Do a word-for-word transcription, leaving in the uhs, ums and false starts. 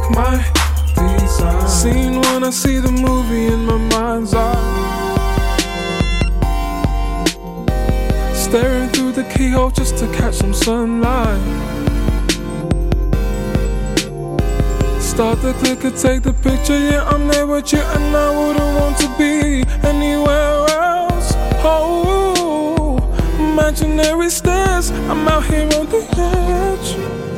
my desire. Scene when I see the movie in my mind's eye. Staring through the keyhole just to catch some sunlight. Start the clicker, take the picture, yeah, I'm there with you, and I wouldn't want to be anywhere else. Oh, imaginary stairs, I'm out here on the edge.